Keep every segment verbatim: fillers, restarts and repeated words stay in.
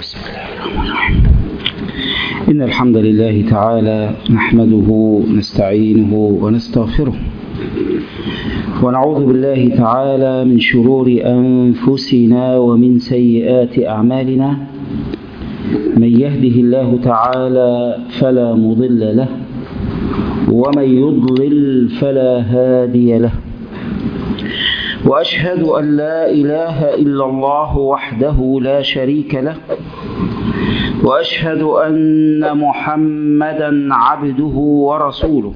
بسم الله الرحمن الرحيم. إن الحمد لله تعالى نحمده نستعينه ونستغفره ونعوذ بالله تعالى من شرور أنفسنا ومن سيئات أعمالنا. من يهده الله تعالى فلا مضل له ومن يضلل فلا هادي له، وأشهد أن لا إله إلا الله وحده لا شريك له، وأشهد أن محمدا عبده ورسوله.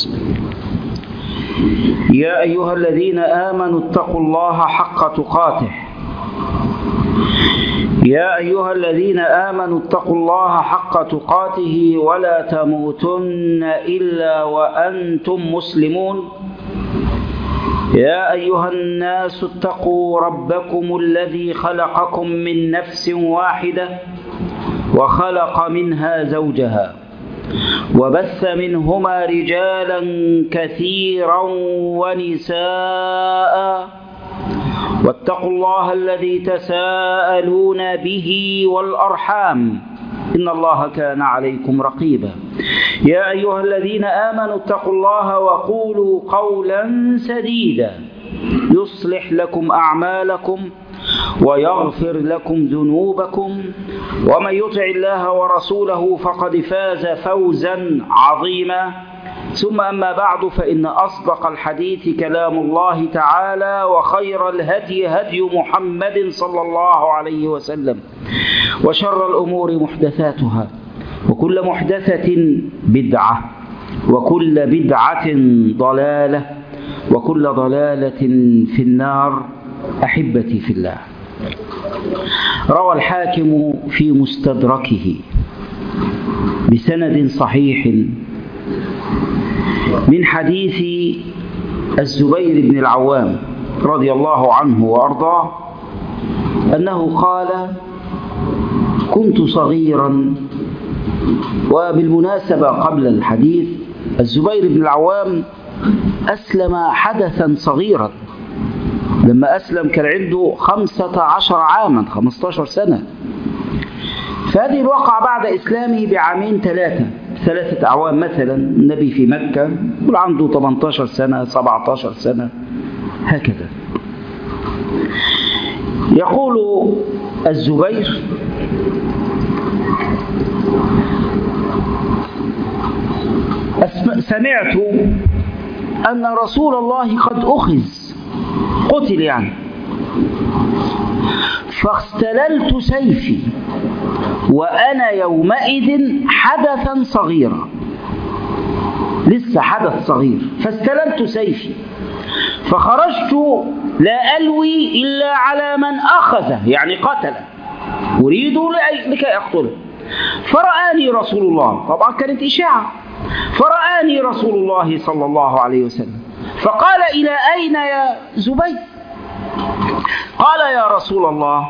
يا أيها الذين آمنوا اتقوا الله حق تقاته يا أيها الذين آمنوا اتقوا الله حق تقاته ولا تموتن إلا وأنتم مسلمون. يا أيها الناس اتقوا ربكم الذي خلقكم من نفس واحدة وخلق منها زوجها وبث منهما رجالا كثيرا ونساء، واتقوا الله الذي تساءلون به والأرحام إن الله كان عليكم رقيبا. يا أيها الذين آمنوا اتقوا الله وقولوا قولا سديدا يصلح لكم أعمالكم ويغفر لكم ذنوبكم، ومن يطع الله ورسوله فقد فاز فوزا عظيما. ثم أما بعد، فإن أصدق الحديث كلام الله تعالى، وخير الهدي هدي محمد صلى الله عليه وسلم، وشر الأمور محدثاتها، وكل محدثة بدعة، وكل بدعة ضلالة، وكل ضلالة في النار. أحبتي في الله، روى الحاكم في مستدركه بسند صحيح من حديث الزبير بن العوام رضي الله عنه وأرضاه أنه قال: كنت صغيرا. وبالمناسبة قبل الحديث، الزبير بن العوام أسلم حدثا صغيرا. لما أسلم كان عنده خمسة عشر عاما، خمسة عشر سنة. فهذه الواقعة بعد إسلامه بعامين ثلاثة ثلاثة أعوام. مثلا النبي في مكة عنده ثمانية عشر سنة، سبعة عشر سنة، هكذا. يقول الزبير: سمعت أن رسول الله قد أخذ، قتل يعني، فاستللت سيفي وأنا يومئذ حدثا صغيرا، لسه حدث صغير. فاستللت سيفي فخرجت لا ألوي إلا على من أخذه، يعني قتله، أريد لكي أقتله. فرآني رسول الله، طبعا كانت إشاعة، فرآني رسول الله صلى الله عليه وسلم فقال: إلى أين يا زبير؟ قال: يا رسول الله،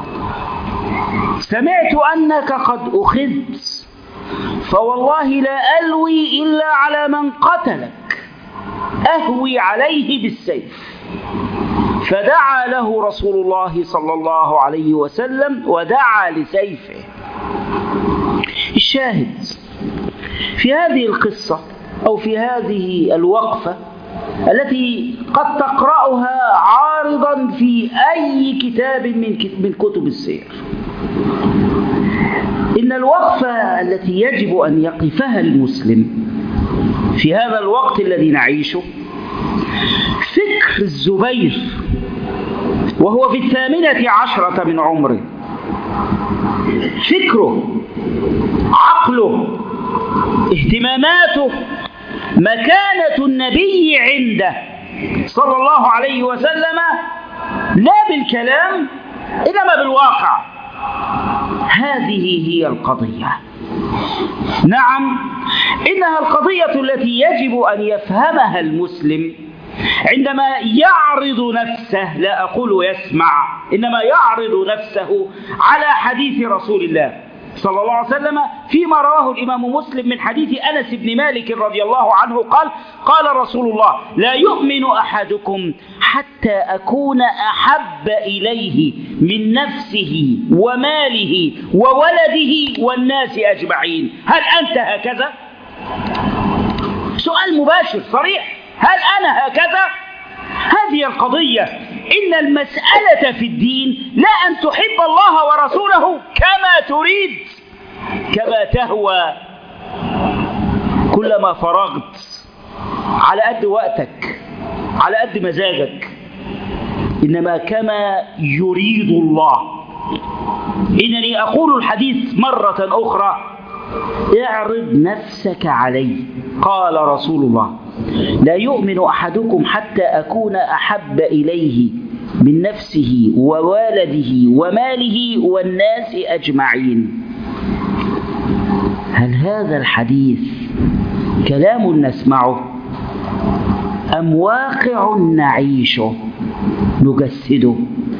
سمعت أنك قد أخذت، فوالله لا ألوي إلا على من قتلك، أهوي عليه بالسيف. فدعا له رسول الله صلى الله عليه وسلم ودعا لسيفه. الشاهد في هذه القصة أو في هذه الوقفة التي قد تقرأها عارضا في أي كتاب من كتب السير، إن الوقفة التي يجب أن يقفها المسلم في هذا الوقت الذي نعيشه فكر الزبير وهو في الثامنة عشرة من عمره. فكره، عقله، اهتماماته، مكانة النبي عنده صلى الله عليه وسلم، لا بالكلام إنما بالواقع. هذه هي القضية. نعم، إنها القضية التي يجب أن يفهمها المسلم عندما يعرض نفسه، لا أقول يسمع، إنما يعرض نفسه على حديث رسول الله صلى الله عليه وسلم فيما رواه الإمام مسلم من حديث أنس بن مالك رضي الله عنه قال قال رسول الله لا يؤمن أحدكم حتى أكون أحب إليه من نفسه وماله وولده والناس أجمعين. هل أنت هكذا؟ سؤال مباشر صريح، هل أنا هكذا؟ هذه القضية، إن المسألة في الدين لا أن تحب الله ورسوله كما تريد كما تهوى كلما فرغت على قد وقتك على قد مزاجك، إنما كما يريد الله. إنني أقول الحديث مرة أخرى، اعرض نفسك عليه. قال رسول الله لا يؤمن أحدكم حتى أكون أحب إليه من نفسه ووالده وماله والناس أجمعين. هل هذا الحديث كلام نسمعه أم واقع نعيشه نجسده؟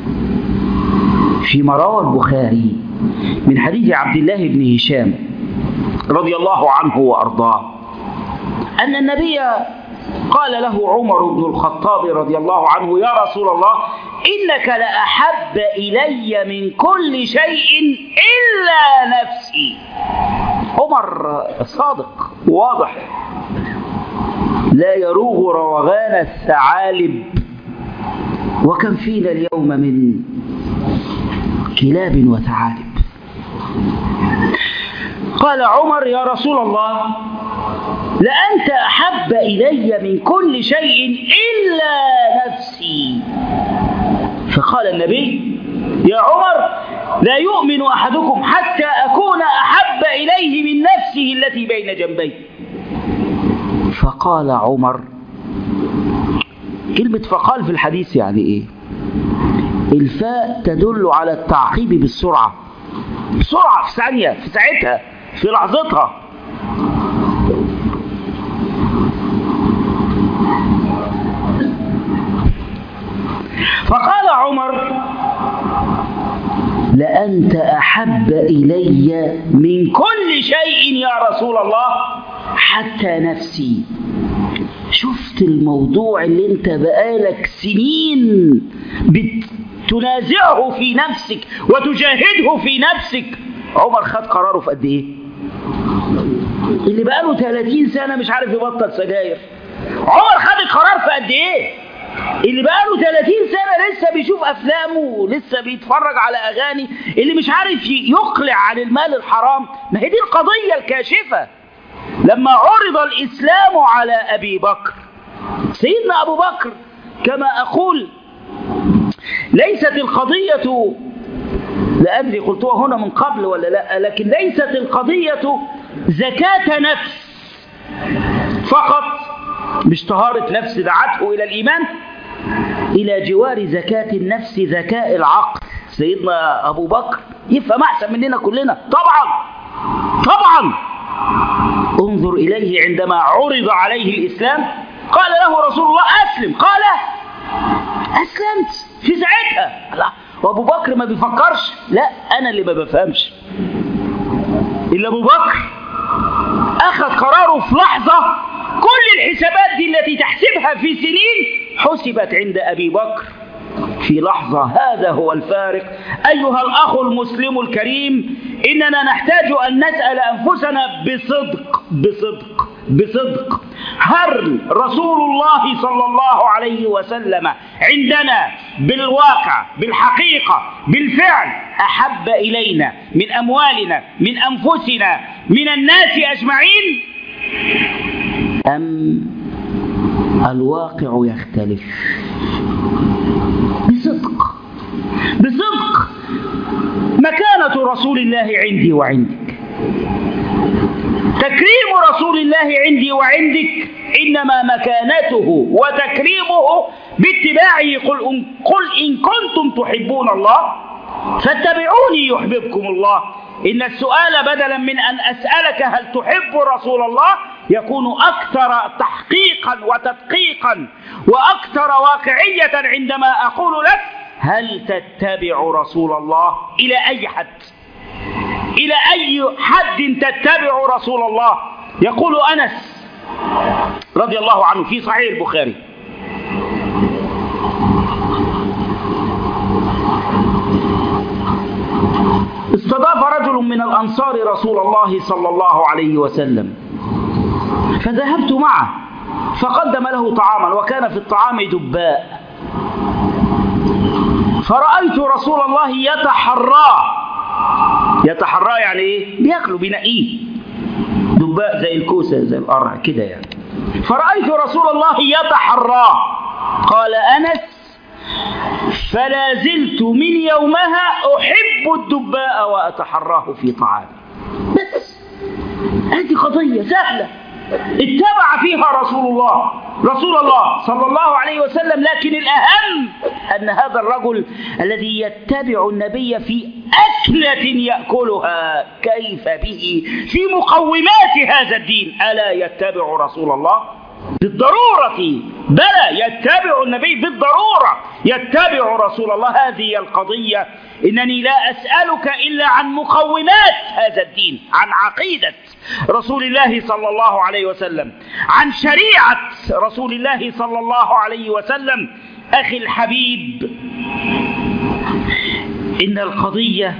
فيما روى البخاري من حديث عبد الله بن هشام رضي الله عنه وأرضاه أن النبي قال له عمر بن الخطاب رضي الله عنه يا رسول الله إنك لأحب إلي من كل شيء إلا نفسي. عمر صادق واضح، لا يروغ روغان الثعالب، وكم فينا اليوم من كلاب وثعالب. قال عمر يا رسول الله لأنت أحب إلي من كل شيء إلا نفسي. فقال النبي يا عمر لا يؤمن أحدكم حتى أكون أحب إليه من نفسه التي بين جنبيه. فقال عمر، كلمة فقال في الحديث يعني إيه؟ الفاء تدل على التعقيب بالسرعة، بسرعة، في ثانية، في ساعتها، في لحظتها. فقال عمر لأنت أحب إلي من كل شيء يا رسول الله حتى نفسي. شفت الموضوع اللي انت بقالك سنين بتنازعه في نفسك وتجاهده في نفسك، عمر خد قراره في قد ايه؟ اللي بقاله ثلاثين سنة مش عارف يبطل سجاير، عمر خد القرار في قد ايه؟ اللي بقاله ثلاثين سنة لسه بيشوف أفلامه ولسه بيتفرج على أغاني، اللي مش عارف يقلع عن المال الحرام. ما هي دي القضية الكاشفة. لما عرض الإسلام على أبي بكر، سيدنا أبو بكر كما أقول ليست القضية، لا أدري قلتها هنا من قبل ولا لا، لكن ليست القضية زكاة نفس فقط، مش طهارة نفس دعته إلى الإيمان، إلى جوار زكاة النفس ذكاء العقل. سيدنا أبو بكر يفهم أحسن مننا كلنا طبعا طبعا. انظر إليه عندما عرض عليه الإسلام قال له رسول الله أسلم، قال أسلمت في ساعتها. لا، وأبو بكر ما بيفكرش، لا أنا اللي ما بفهمش. إلا أبو بكر أخذ قراره في لحظة، كل الحسابات دي التي تحسبها في سنين حسبت عند أبي بكر في لحظة. هذا هو الفارق. أيها الأخ المسلم الكريم، إننا نحتاج أن نسأل أنفسنا بصدق بصدق بصدق، هل رسول الله صلى الله عليه وسلم عندنا بالواقع بالحقيقة بالفعل أحب إلينا من أموالنا من أنفسنا من الناس أجمعين، أم الواقع يختلف؟ بصدق بصدق. مكانة رسول الله عندي وعندك، تكريم رسول الله عندي وعندك، إنما مكانته وتكريمه باتباعه. قل إن, قل إن كنتم تحبون الله فاتبعوني يحببكم الله. إن السؤال بدلا من أن أسألك هل تحب رسول الله يكون أكثر تحقيقا وتدقيقا وأكثر واقعية عندما أقول لك هل تتبع رسول الله؟ إلى أي حد؟ إلى أي حد تتبع رسول الله؟ يقول أنس رضي الله عنه في صحيح البخاري: استضاف رجل من الأنصار رسول الله صلى الله عليه وسلم، فذهبت معه فقدم له طعاما، وكان في الطعام دباء، فرأيت رسول الله يتحراه. يتحراه يعني ايه؟ بياكله، بينقيه، دباء زي الكوسة زي القرع كده يعني. فرأيت رسول الله يتحراه. قال أنس: فلا زلت من يومها أحب الدباء وأتحراه في طعامي. بس هذه قضية سهلة اتبع فيها رسول الله رسول الله صلى الله عليه وسلم. لكن الأهم أن هذا الرجل الذي يتبع النبي في أكلة يأكلها كيف به في مقومات هذا الدين، ألا يتبع رسول الله؟ بالضرورة بلى، يتبع النبي بالضرورة، يتبع رسول الله. هذه القضية. إنني لا أسألك إلا عن مقومات هذا الدين، عن عقيدة رسول الله صلى الله عليه وسلم، عن شريعة رسول الله صلى الله عليه وسلم. أخي الحبيب، إن القضية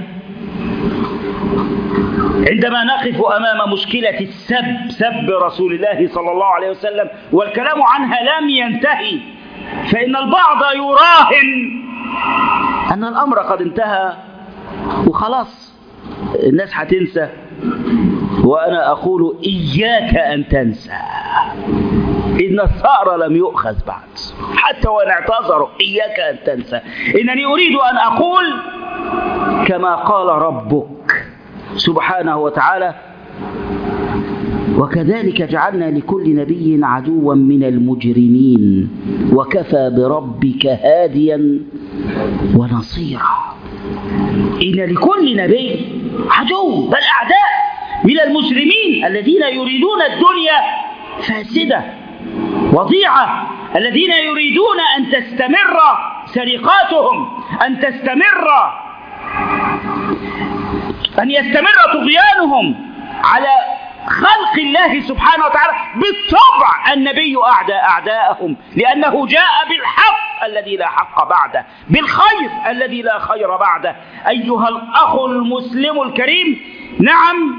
عندما نقف أمام مشكلة السب سب رسول الله صلى الله عليه وسلم والكلام عنها لم ينتهي، فإن البعض يراهن أن الأمر قد انتهى وخلاص الناس هتنسى، وأنا أقول إياك أن تنسى، إن الثأر لم يؤخذ بعد حتى وإن اعتذروا. إياك أن تنسى. إنني أريد أن أقول كما قال ربك سبحانه وتعالى: وكذلك جعلنا لكل نبي عدوا من المجرمين وكفى بربك هاديا ونصيرا. إن لكل نبي عدو، بل أعداء من المجرمين الذين يريدون الدنيا فاسدة وضيعة، الذين يريدون أن تستمر سرقاتهم، أن تستمر أن يستمر طغيانهم على خلق الله سبحانه وتعالى. بالطبع النبي أعدى أعداءهم، لأنه جاء بالحق الذي لا حق بعده، بالخير الذي لا خير بعده. أيها الأخ المسلم الكريم، نعم،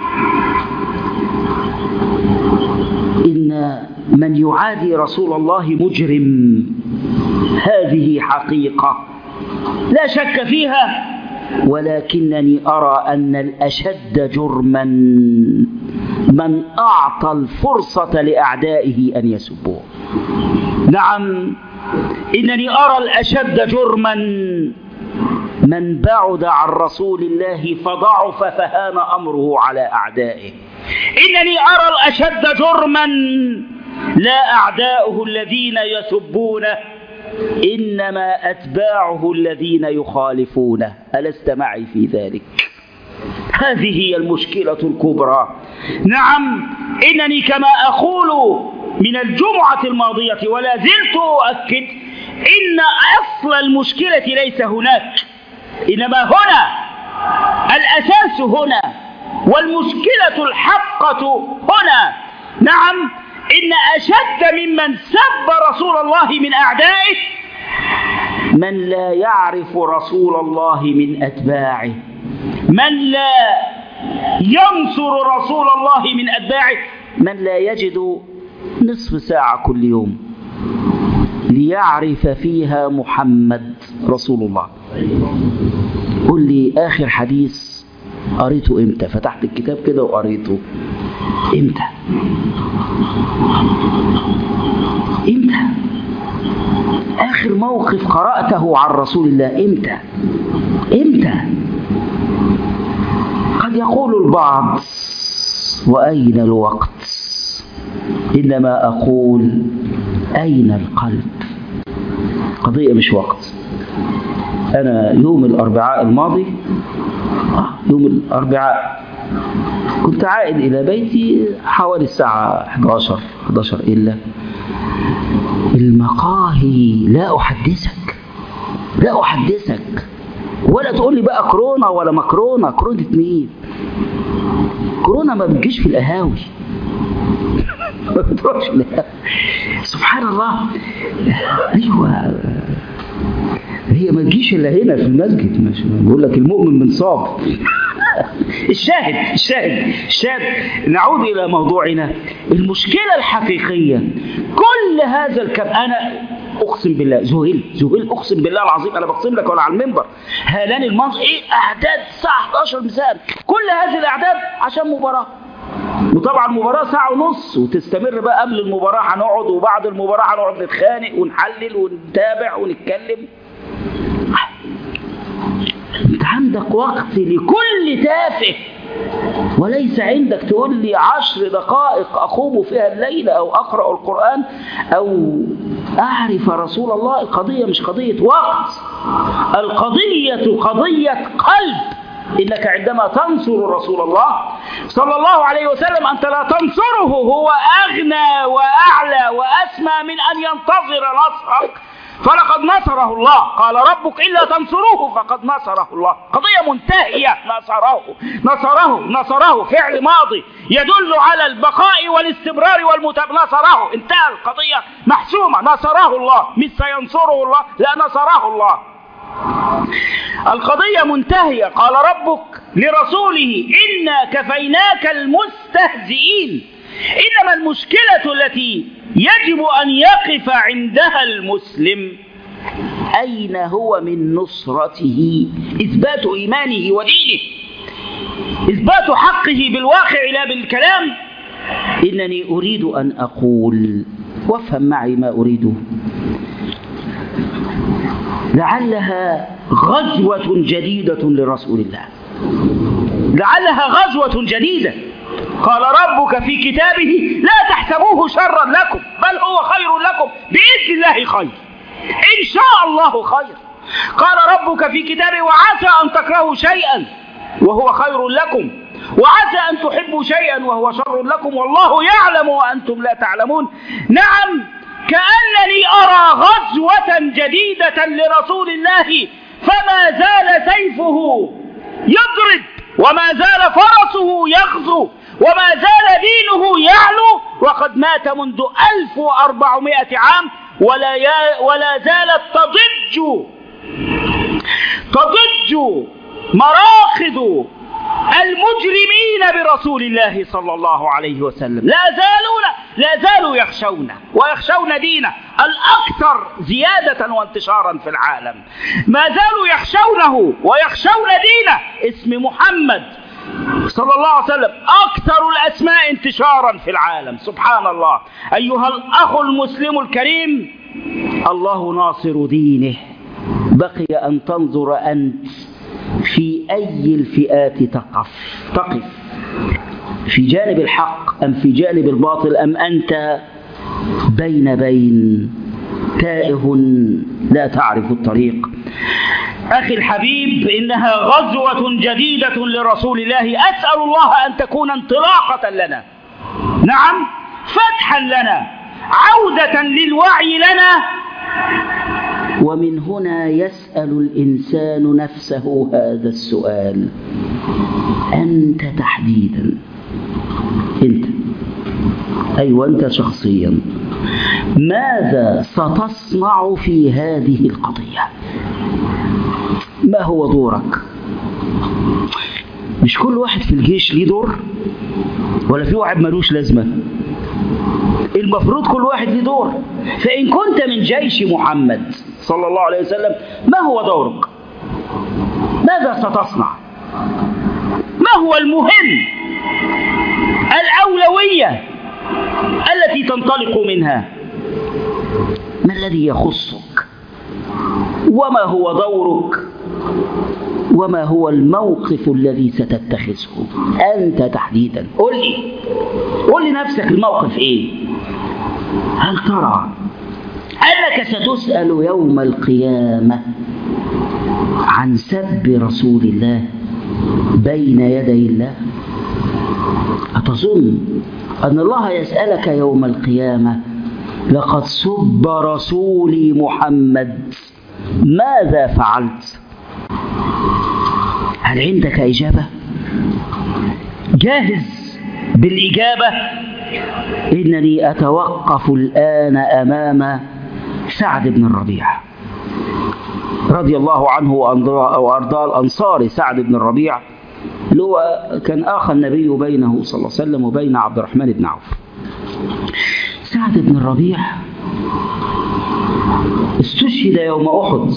إن من يعادي رسول الله مجرم، هذه حقيقة لا شك فيها، ولكنني أرى أن الأشد جرما من أعطى الفرصة لأعدائه أن يسبوه. نعم، إنني أرى الأشد جرما من بعد عن رسول الله فضعف فهان أمره على أعدائه. إنني أرى الأشد جرما لا أعداؤه الذين يسبونه، إنما أتباعه الذين يخالفونه. ألست معي في ذلك؟ هذه هي المشكلة الكبرى. نعم، إنني كما أقول من الجمعة الماضية ولا زلت أؤكد إن أصل المشكلة ليس هناك، إنما هنا الأساس هنا، والمشكلة الحقة هنا. نعم، إن أشد ممن سب رسول الله من أعدائه من لا يعرف رسول الله من أتباعه، من لا ينصر رسول الله من أتباعه، من لا يجد نصف ساعة كل يوم ليعرف فيها محمد رسول الله. قل لي آخر حديث قريته إمتى؟ فتحت الكتاب كده وقريته إمتى؟ إمتى؟ آخر موقف قرأته عن رسول الله إمتى؟ إمتى؟ قد يقول البعض: وأين الوقت؟ إنما أقول: أين القلب؟ قضية مش وقت. أنا يوم الأربعاء الماضي يوم الأربعاء كنت عائد إلى بيتي حوالي الساعة إحدى عشر إحدى عشر إلا المقاهي. لا أحدثك لا أحدثك ولا تقول لي بقى كورونا ولا مكرونة. كورونا مين؟ كورونا ما بتجيش في القهاوي، ما بتروحش القهاوي. سبحان الله. ايوه، هي ما تجيش الا هنا في المسجد. مش بقول لك المؤمن منصاب. الشاهد الشاهد الشاهد نعود الى موضوعنا. المشكله الحقيقيه كل هذا الكلام، انا اقسم بالله ذهل ذهل اقسم بالله العظيم، انا بقسم لك ولا على المنبر، هالان المنظر ايه، اعداد الساعه احد عشر مساء، كل هذه الاعداد عشان مباراه. وطبعا المباراه ساعه ونص وتستمر بقى، قبل المباراه هنقعد وبعد المباراه هنقعد نتخانق ونحلل ونتابع ونتكلم. انت عندك وقت لكل تافه، وليس عندك تقول لي عشر دقائق أقوم فيها الليلة أو أقرأ القرآن أو أعرف رسول الله. القضية مش قضية وقت، القضية قضية قلب. إنك عندما تنصر رسول الله صلى الله عليه وسلم أنت لا تنصره، هو أغنى وأعلى وأسمى من أن ينتظر نصرك، فلقد نصره الله. قال ربك إلا تنصروه فقد نصره الله. قضية منتهية. نصره نصره نصره فعل ماضي يدل على البقاء والاستمرار والمتابعة. نصره، انتهى القضية محسومة. نصره الله، مش سينصره الله، لا نصره الله. القضية منتهية. قال ربك لرسوله إنا كفيناك المستهزئين. إنما المشكلة التي يجب أن يقف عندها المسلم أين هو من نصرته؟ إثبات إيمانه ودينه، إثبات حقه بالواقع لا بالكلام. إنني أريد أن أقول، وافهم معي ما أريده، لعلها غزوة جديدة لرسول الله، لعلها غزوة جديدة. قال ربك في كتابه لا تحسبوه شرا لكم بل هو خير لكم، بإذن الله خير، إن شاء الله خير. قال ربك في كتابه وعسى أن تكرهوا شيئا وهو خير لكم، وعسى أن تحبوا شيئا وهو شر لكم، والله يعلم وأنتم لا تعلمون. نعم، كأنني أرى غزوة جديدة لرسول الله، فما زال سيفه يضرب، وما زال فرسه يغزو، وما زال دينه يعلو، وقد مات منذ ألف وأربعمائة عام، ولا, ولا زالت تضج تضج مراقد المجرمين برسول الله صلى الله عليه وسلم. لا زالوا لا زالوا يخشون ويخشون دينه الأكثر زيادة وانتشارا في العالم، ما زالوا يخشونه ويخشون دينه. اسم محمد صلى الله عليه وسلم أكثر الأسماء انتشارا في العالم. سبحان الله. أيها الأخ المسلم الكريم، الله ناصر دينه. بقي أن تنظر أنت في أي الفئات تقف تقف في جانب الحق أم في جانب الباطل، أم أنت بين بين تائه لا تعرف الطريق. أخي الحبيب، إنها غزوة جديدة لرسول الله. أسأل الله أن تكون انطلاقة لنا، نعم فتحا لنا، عودة للوعي لنا. ومن هنا يسأل الإنسان نفسه هذا السؤال، أنت تحديدا، أنت أيوة أنت شخصيا، ماذا ستصنع في هذه القضية؟ ما هو دورك؟ مش كل واحد في الجيش ليه دور، ولا في واحد ملوش لازمة؟ المفروض كل واحد ليه دور. فإن كنت من جيش محمد صلى الله عليه وسلم، ما هو دورك؟ ماذا ستصنع؟ ما هو المهم؟ الأولوية التي تنطلق منها، ما الذي يخصك؟ وما هو دورك؟ وما هو الموقف الذي ستتخذه أنت تحديدا؟ قل لي قل لنفسك الموقف إيه؟ هل ترى أنك ستسأل يوم القيامة عن سب رسول الله بين يدي الله؟ أتظن أن الله يسألك يوم القيامة لقد سب رسولي محمد ماذا فعلت؟ هل عندك إجابة؟ جاهز بالإجابة. إنني أتوقف الآن أمام سعد بن الربيع رضي الله عنه وأرضاه الأنصاري. سعد بن الربيع اللي هو كان آخى النبي بينه صلى الله عليه وسلم وبين عبد الرحمن بن عوف. سعد بن الربيع استشهد يوم أحد،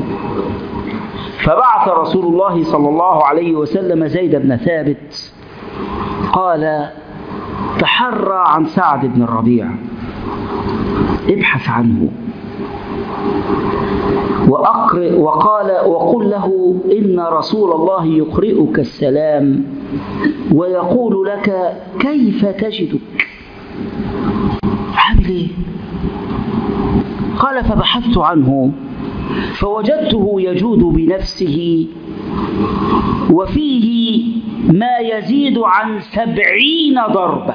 فبعث رسول الله صلى الله عليه وسلم زيد بن ثابت قال تحرى عن سعد بن الربيع، ابحث عنه وأقرئ، وقال وقل له إن رسول الله يقرئك السلام ويقول لك كيف تجدك. عامل ايه؟ قال فبحثت عنه فوجدته يجود بنفسه وفيه ما يزيد عن سبعين ضربة.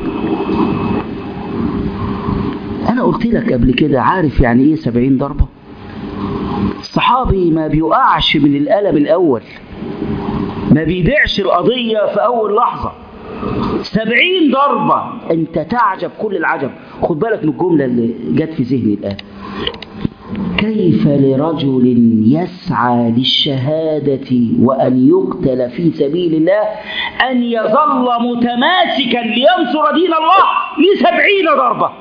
أنا قلت لك قبل كده، عارف يعني إيه سبعين ضربة؟ الصحابي ما بيقعش من الألم الأول، ما بيبيعش القضية في أول لحظة. سبعين ضربة، أنت تعجب كل العجب. خد بالك من الجملة اللي جت في ذهني الآن. كيف لرجل يسعى للشهادة وأن يقتل في سبيل الله أن يظل متماسكا لينصر دين الله لسبعين ضربة؟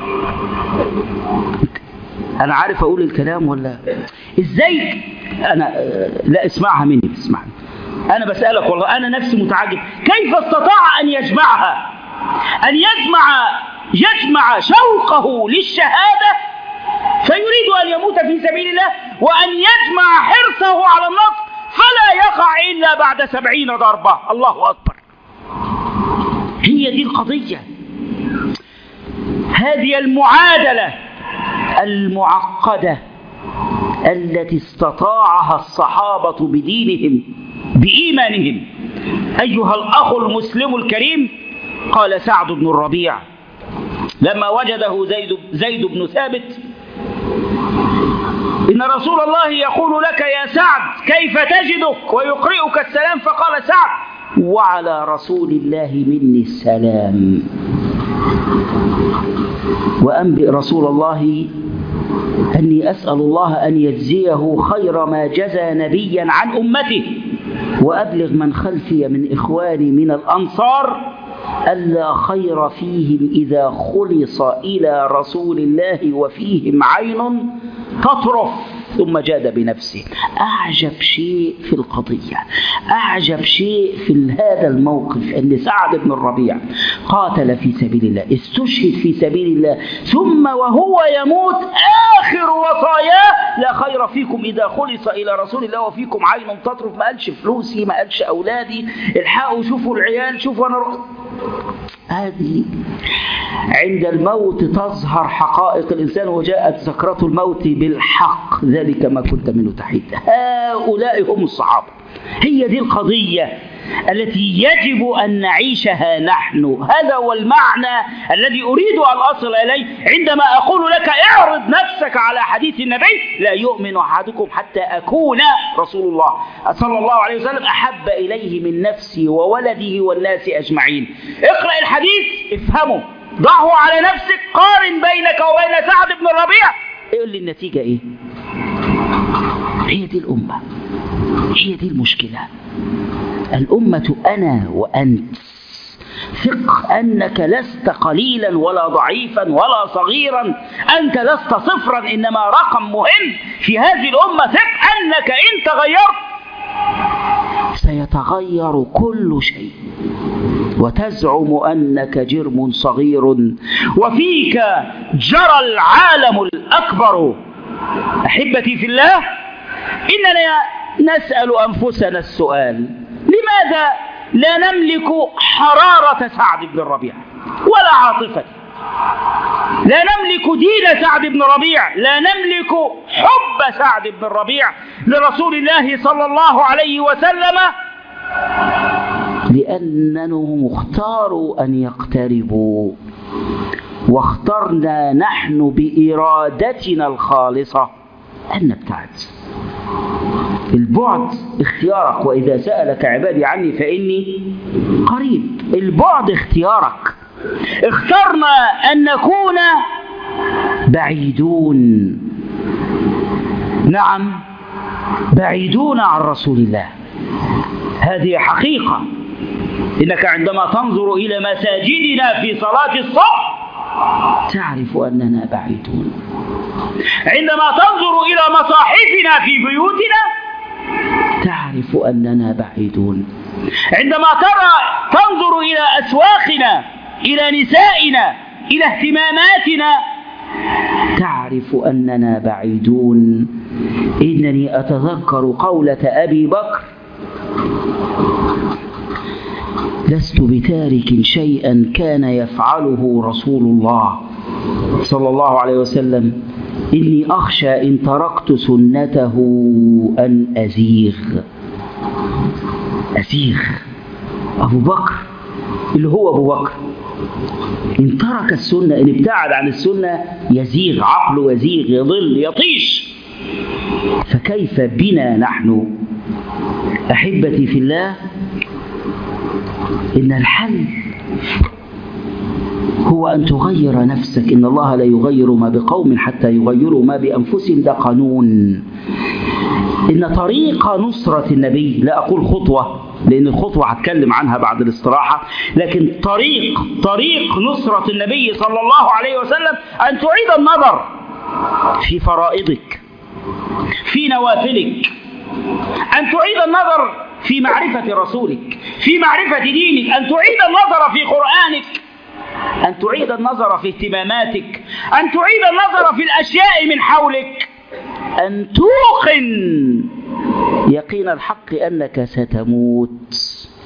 أنا عارف أقول الكلام ولا إزاي؟ أنا لا اسمعها مني، اسمعني أنا بسألك والله، أنا نفسي متعجب كيف استطاع أن يجمعها، أن يجمع يجمع شوقه للشهادة فيريد أن يموت في سبيل الله، وأن يجمع حرصه على النصر فلا يقع إلا بعد سبعين ضربة. الله أكبر. هي دي القضية، هذه المعادلة المعقدة التي استطاعها الصحابة بدينهم بإيمانهم. أيها الأخ المسلم الكريم، قال سعد بن الربيع لما وجده زيد, زيد بن ثابت إن رسول الله يقول لك يا سعد كيف تجدك ويقرئك السلام، فقال سعد وعلى رسول الله مني السلام، وأنبئ رسول الله أني أسأل الله أن يجزيه خير ما جزى نبيا عن أمته، وأبلغ من خلفي من إخواني من الأنصار ألا خير فيهم إذا خلص إلى رسول الله وفيهم عين تطرف. ثم جاد بنفسه. أعجب شيء في القضية، أعجب شيء في هذا الموقف أن سعد بن الربيع قاتل في سبيل الله، استشهد في سبيل الله، ثم وهو يموت آخر وصاياه لا خير فيكم إذا خلص إلى رسول الله وفيكم عين تطرف. ما قالش فلوسي، ما قالش أولادي، الحقوا شوفوا العيال، شوفوا أنا رأ... هذه عند الموت تظهر حقائق الإنسان، وجاءت سكرة الموت بالحق، ذلك ما كنت منه تحيد. هؤلاء هم الصحابة. هي دي القضية التي يجب أن نعيشها نحن. هذا هو المعنى الذي أريد أن أصل إليه عندما أقول لك اعرض نفسك على حديث النبي لا يؤمن أحدكم حتى أكون رسول الله صلى الله عليه وسلم أحب إليه من نفسي وولده والناس أجمعين. اقرأ الحديث افهمه، ضعه على نفسك، قارن بينك وبين سعد بن الربيع، يقول لي النتيجة إيه؟ هي دي الأمة، هي دي المشكلة. الأمة أنا وأنت. ثق أنك لست قليلا ولا ضعيفا ولا صغيرا، أنت لست صفرا، إنما رقم مهم في هذه الأمة. ثق أنك إن تغيرت سيتغير كل شيء. وتزعم أنك جرم صغير وفيك جرى العالم الأكبر. أحبتي في الله، إننا نسأل أنفسنا السؤال: لماذا لا نملك حرارة سعد بن الربيع ولا عاطفة؟ لا نملك دين سعد بن الربيع، لا نملك حب سعد بن الربيع لرسول الله صلى الله عليه وسلم، لأنهم اختاروا أن يقتربوا، واخترنا نحن بإرادتنا الخالصة أن نبتعد. البعد اختيارك، وإذا سألك عبادي عني فإني قريب. البعد اختيارك. اخترنا أن نكون بعيدون، نعم بعيدون عن رسول الله. هذه حقيقة. إنك عندما تنظر إلى مساجدنا في صلاة الصبح تعرف أننا بعيدون. عندما تنظر إلى مصاحفنا في بيوتنا تعرف أننا بعيدون. عندما ترى تنظر إلى أسواقنا، إلى نسائنا، إلى اهتماماتنا تعرف أننا بعيدون. إنني أتذكر قولة أبي بكر: لست بتارك شيئا كان يفعله رسول الله صلى الله عليه وسلم، إني أخشى إن تركت سنته أن أزيغ. أزيغ. أبو بكر اللي هو أبو بكر إن ترك السنة، إن ابتعد عن السنة يزيغ، عقله يزيغ، يضل، يطيش. فكيف بنا نحن؟ أحبتي في الله، إن الحل هو أن تغير نفسك. إن الله لا يغير ما بقوم حتى يغيروا ما بأنفسهم. ده قانون. إن طريق نصرة النبي، لا أقول خطوة لأن الخطوة هتكلم عنها بعد الاستراحة، لكن طريق طريق نصرة النبي صلى الله عليه وسلم أن تعيد النظر في فرائضك، في نوافلك، أن تعيد النظر في معرفة رسولك، في معرفة دينك، أن تعيد النظر في قرآنك، أن تعيد النظر في اهتماماتك، أن تعيد النظر في الأشياء من حولك، أن توقن يقين الحق أنك ستموت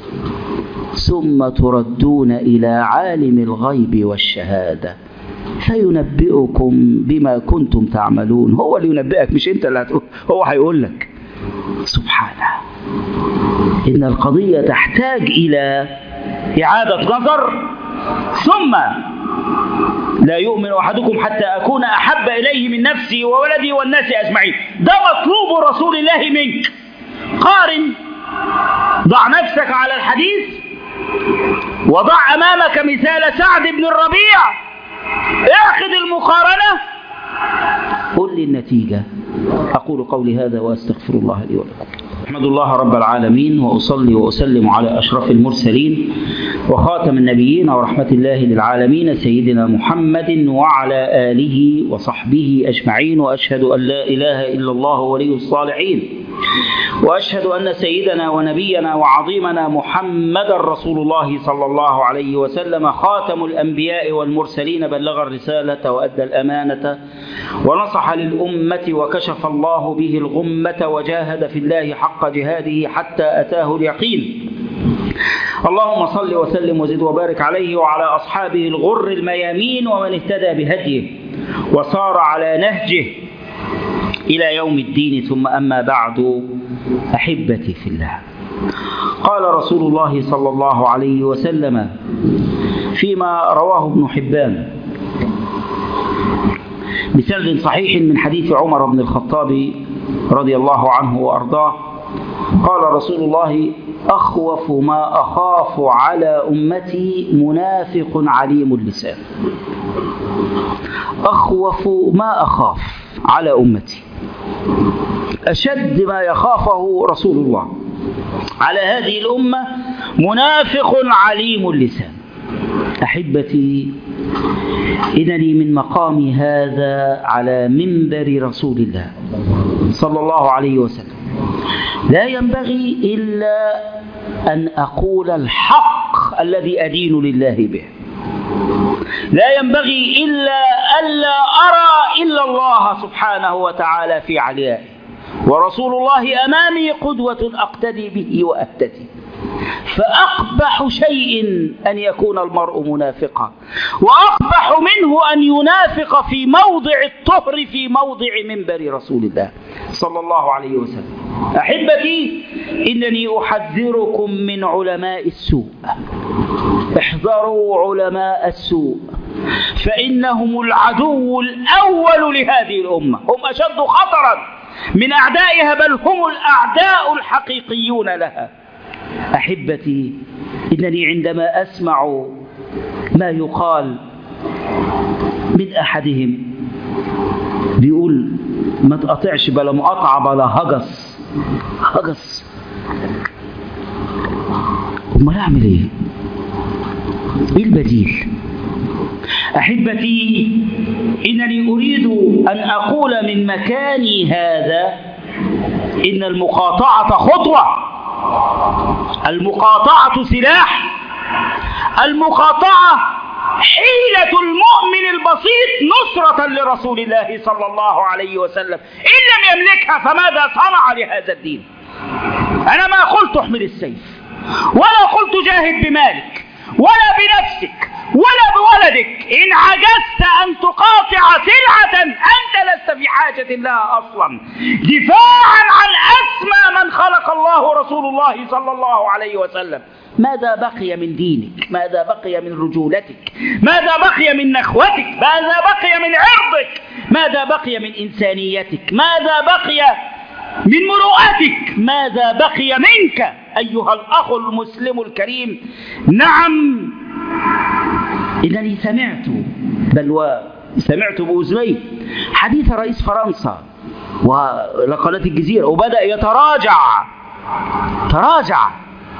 ثم تردون إلى عالم الغيب والشهادة فينبئكم بما كنتم تعملون. هو اللي ينبئك، مش أنت اللي هتقول، هو هيقول لك. سبحانه. إن القضية تحتاج إلى إعادة نظر. ثم لا يؤمن أحدكم حتى أكون أحب إليه من نفسي وولدي والناس أجمعين. ده مطلوب رسول الله منك. قارن، ضع نفسك على الحديث، وضع أمامك مثال سعد بن الربيع، اخذ المقارنة، قل لي النتيجة. أقول قولي هذا وأستغفر الله لي ولكم. أحمد الله رب العالمين، وأصلي وأسلم على أشرف المرسلين وخاتم النبيين ورحمة الله للعالمين سيدنا محمد وعلى آله وصحبه أجمعين. وأشهد أن لا إله إلا الله ولي الصالحين، وأشهد أن سيدنا ونبينا وعظيمنا محمد رسول الله صلى الله عليه وسلم خاتم الأنبياء والمرسلين، بلغ الرسالة وأدى الأمانة ونصح للأمة وكشف الله به الغمة وجاهد في الله حق جهاده حتى أتاه اليقين. اللهم صل وسلم وزد وبارك عليه وعلى أصحابه الغر الميامين ومن اهتدى بهديه وصار على نهجه إلى يوم الدين. ثم أما بعد، أحبتي في الله، قال رسول الله صلى الله عليه وسلم فيما رواه ابن حبان بسند صحيح من حديث عمر بن الخطاب رضي الله عنه وأرضاه، قال رسول الله: أخوف ما أخاف على أمتي منافق عليم اللسان. أخوف ما أخاف على أمتي، أشد ما يخافه رسول الله على هذه الأمة منافق عليم اللسان. أحبتي، إنني من مقامي هذا على منبر رسول الله صلى الله عليه وسلم لا ينبغي إلا أن أقول الحق الذي أدين لله به. لا ينبغي إلا ألا أرى إلا الله سبحانه وتعالى في عليائه، ورسول الله أمامي قدوة أقتدي به وأهتدي. فأقبح شيء أن يكون المرء منافقا، وأقبح منه أن ينافق في موضع الطهر في موضع منبر رسول الله صلى الله عليه وسلم. أحبتي، إنني أحذركم من علماء السوء. احذروا علماء السوء، فإنهم العدو الأول لهذه الأمة، هم أشد خطرا من أعدائها، بل هم الأعداء الحقيقيون لها. أحبتي، إنني عندما أسمع ما يقال من أحدهم بيقول ما تقطعش بلا مقاطعة بلا هجس هجس، أمال أعمل إيه؟ إيه البديل؟ أحبتي، إنني أريد أن أقول من مكاني هذا إن المقاطعة خطوة، المقاطعة سلاح، المقاطعة حيلة المؤمن البسيط نصرة لرسول الله صلى الله عليه وسلم. إن لم يملكها فماذا صنع لهذا الدين؟ أنا ما قلت احمل السيف، ولا قلت جاهد بمالك ولا بنفسك ولا بولدك. إن عجزت أن تقاطع سلعة أنت لست في حاجة لها أصلا، دفاعا عن أسمى من خلق الله رسول الله صلى الله عليه وسلم. ماذا بقي من دينك؟ ماذا بقي من رجولتك؟ ماذا بقي من نخوتك؟ ماذا بقي من عرضك؟ ماذا بقي من إنسانيتك؟ ماذا بقي من مروءتك؟ ماذا بقي منك أيها الأخ المسلم الكريم؟ نعم، إنني سمعت، بل وسمعت بأذني حديث رئيس فرنسا ولقناة الجزيرة، وبدأ يتراجع تراجع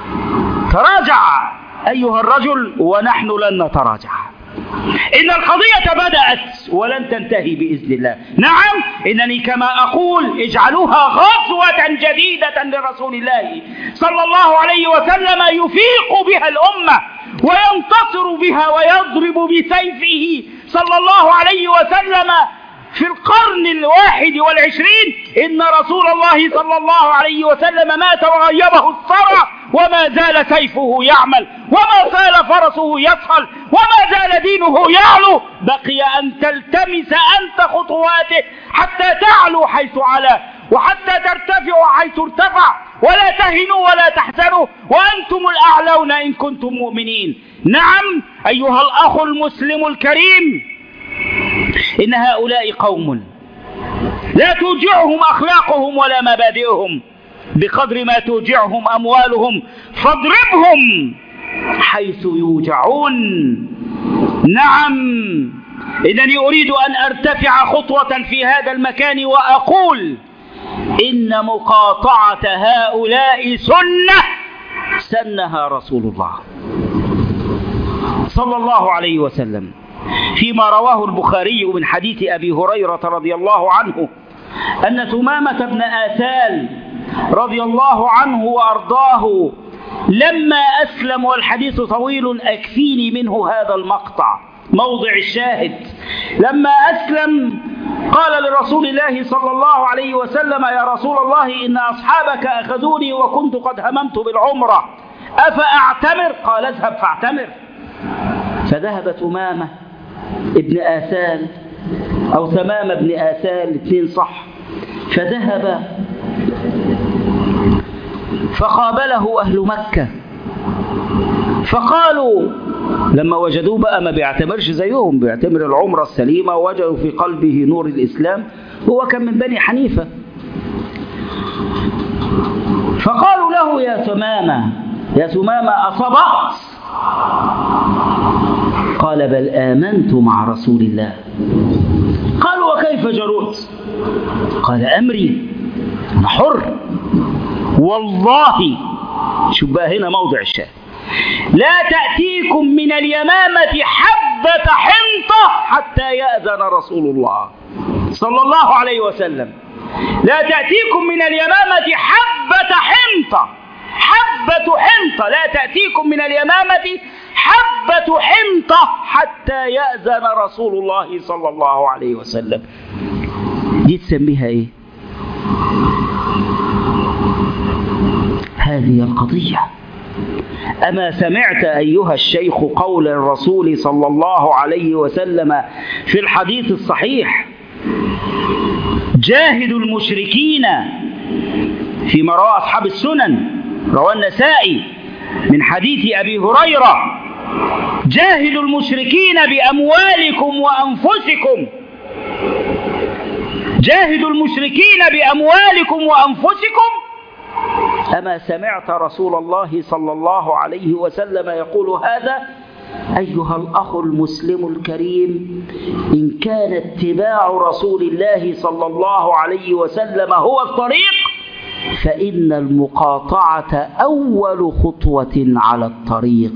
تراجع أيها الرجل، ونحن لن نتراجع. إن القضية بدأت ولن تنتهي بإذن الله. نعم، إنني كما أقول اجعلوها غزوة جديدة لرسول الله صلى الله عليه وسلم يفيق بها الأمة وينتصر بها ويضرب بسيفه صلى الله عليه وسلم في القرن الواحد والعشرين. إن رسول الله صلى الله عليه وسلم مات وغيبه الثرى، وما زال سيفه يعمل، وما زال فرسه يصهل، وما زال دينه يعلو. بقي أن تلتمس أنت خطواته حتى تعلو حيث علا، وحتى ترتفع حيث ارتفع، ولا تهنوا ولا تحزنوا وأنتم الأعلون إن كنتم مؤمنين. نعم أيها الأخ المسلم الكريم، إن هؤلاء قوم لا توجعهم أخلاقهم ولا مبادئهم بقدر ما توجعهم أموالهم، فاضربهم حيث يوجعون. نعم، إنني أريد أن أرتفع خطوة في هذا المكان وأقول إن مقاطعة هؤلاء سنة سنها رسول الله صلى الله عليه وسلم، فيما رواه البخاري من حديث أبي هريرة رضي الله عنه أن ثمامة بن آثال رضي الله عنه وأرضاه لما أسلم، والحديث طويل أكفيني منه هذا المقطع موضع الشاهد، لما أسلم قال لرسول الله صلى الله عليه وسلم: يا رسول الله، إن أصحابك أخذوني وكنت قد هممت بالعمرة، أفأعتمر؟ قال: اذهب فاعتمر. فذهب ثمامة ابن آثال أو ثمامة ابن آثال، الاثنين صح، فذهب فقابله أهل مكة فقالوا لما وجدوه بقى ما بيعتمرش زيهم، بيعتمر العمرة السليمة، ووجدوا في قلبه نور الإسلام، هو كان من بني حنيفة، فقالوا له: يا ثمامة يا ثمامة أصبت؟ قال: بل آمنت مع رسول الله. قالوا: وكيف جرؤت؟ قال: أمري أنا حر والله. شوف بقى هنا موضع الشاهد: لا تأتيكم من اليمامة حبة حنطة حتى يأذن رسول الله صلى الله عليه وسلم. لا تأتيكم من اليمامة حبة حنطة، حبة حنطة، لا تأتيكم من اليمامة حبة حنطة حتى يأذن رسول الله صلى الله عليه وسلم. دي تسميها ايه؟ هذه القضية. أما سمعت أيها الشيخ قول الرسول صلى الله عليه وسلم في الحديث الصحيح: جاهدوا المشركين، فيما روى أصحاب السنن، روى النسائي من حديث أبي هريرة: جاهدوا المشركين بأموالكم وأنفسكم جاهدوا المشركين بأموالكم وأنفسكم. أما سمعت رسول الله صلى الله عليه وسلم يقول هذا؟ أيها الأخ المسلم الكريم، إن كان اتباع رسول الله صلى الله عليه وسلم هو الطريق، فإن المقاطعة أول خطوة على الطريق.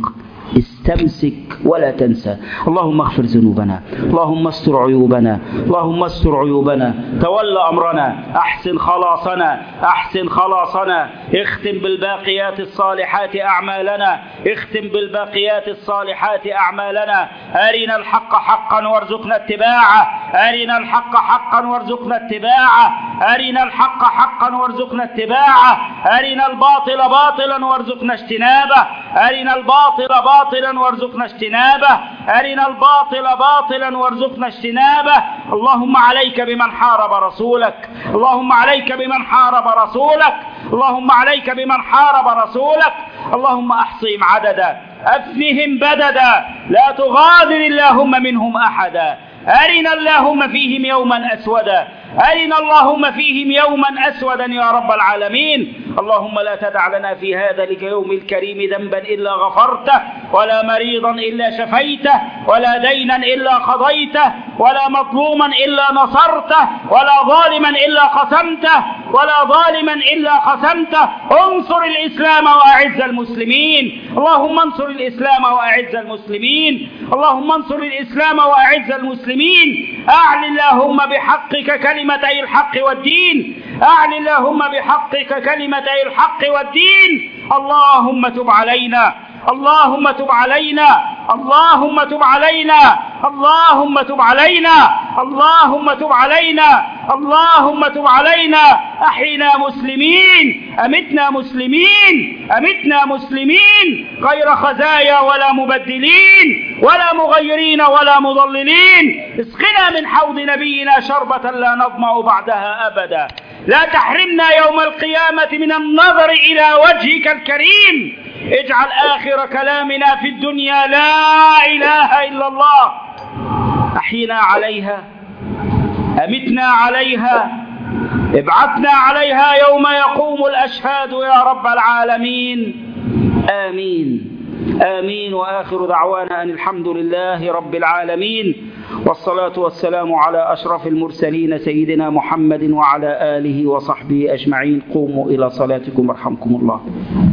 استمسك ولا تنسى. اللهم اغفر ذنوبنا، اللهم استر عيوبنا، اللهم استر عيوبنا، تول أمرنا، أحسن خلاصنا، أحسن خلاصنا. اختم بالباقيات الصالحات أعمالنا، اختم بالباقيات الصالحات أعمالنا. أرنا الحق حقا وارزقنا اتباعه، أرنا الحق حقا وارزقنا اتباعه، أرنا الحق حقا وارزقنا اتباعه، أرنا الباطل باطلا وارزقنا اجتنابه، أرنا الباطل باطلا باطلا وارزقنا اجتنابه، أرنا الباطل باطلا وارزقنا اجتنابه. اللهم عليك بمن حارب رسولك، اللهم عليك بمن حارب رسولك، اللهم عليك بمن حارب رسولك. اللهم أحصهم عددا، أفنهم بددا، لا تغادر اللهم منهم أحدا. أرنا اللهم فيهم يوما أسودا، أرنا اللهم فيهم يوما أسودا يا رب العالمين. اللهم لا تدع لنا في هذا اليوم الكريم ذنبا إلا غفرته، ولا مريضا إلا شفيته، ولا دينا إلا قضيته، ولا مظلوما إلا نصرته، ولا ظالما إلا قسمته، ولا ظالما إلا قسمته. انصر الإسلام وأعز المسلمين، اللهم انصر الإسلام وأعز المسلمين، اللهم انصر الإسلام وأعز المسلمين. أعل اللهم بحقك كلمتي الحق والدين، أعل اللهم بحقك كلمتي الحق والدين. اللهم تب علينا، اللهم تب علينا، اللهم تب علينا، اللهم تب علينا، اللهم تب علينا، اللهم تب علينا. أحينا مسلمين، أمتنا مسلمين، أمتنا مسلمين، غير خزايا ولا مبدلين ولا مغيرين ولا مضللين. اسقنا من حوض نبينا شربة لا نظمأ بعدها أبدا. لا تحرمنا يوم القيامة من النظر إلى وجهك الكريم. اجعل آخر كلامنا في الدنيا لا إله إلا الله. أحينا عليها، أمتنا عليها، ابعثنا عليها يوم يقوم الأشهاد يا رب العالمين. آمين آمين. وآخر دعوانا أن الحمد لله رب العالمين، والصلاة والسلام على أشرف المرسلين سيدنا محمد وعلى آله وصحبه أجمعين. قوموا إلى صلاتكم رحمكم الله.